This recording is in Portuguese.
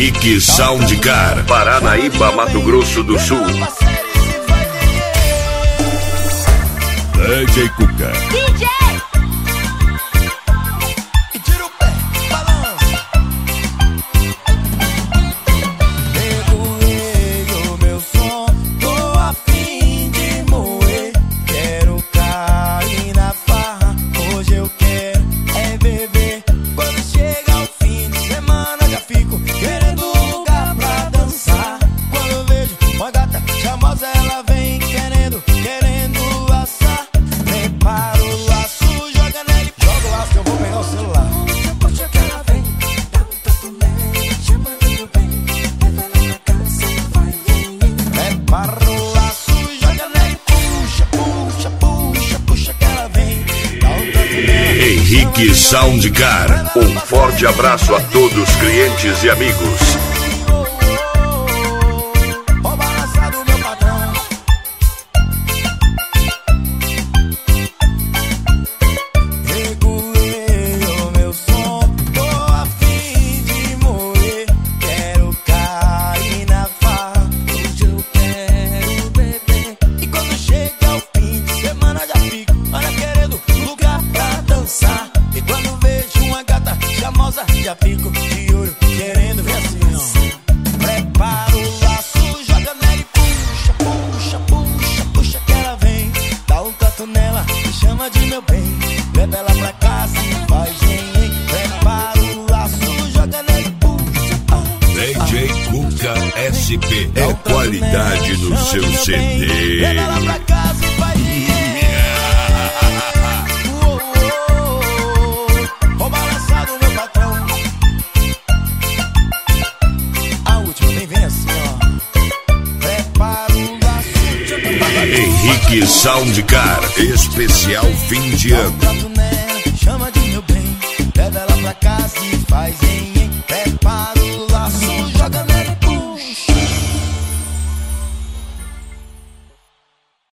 Henrique Soundcar, Paranaíba, Mato Grosso do Sul. DJ Cuca. DJ! E tira o pé, balança. Regulei o meu som, tô a fim de moer. Quero cair na farra, hoje eu quero é beber. Quando chega o fim de semana já fico querendo um lugar pra dançar. Quando eu vejo uma gata charmosa ela vem querendo assar. Prepara o laço, joga nele, joga o laço que eu vou pegar o celular. Puxa que ela vem, dá um taco nele, chama meu bem, leva ela pra casa e vai. Prepara o laço, joga nele, puxa, puxa, puxa, puxa que ela vem, dá um taco nele. Henrique Soundcar, um forte abraço a todos, clientes e amigos. E quando vejo uma gata charmosa, já fico de olho, querendo ver assim, ó. Prepara o laço, joga nela e puxa, puxa, puxa, puxa que ela vem. Dá um canto nela, me chama de meu bem. Leva ela pra casa e faz bem. Prepara o laço, joga nela e puxa. DJ Cuca SP é qualidade no seu CD. Leva ela pra casa e faz bem. Henrique Soundcar, especial fim de ano. Chama de meu bem, leva ela pra casa e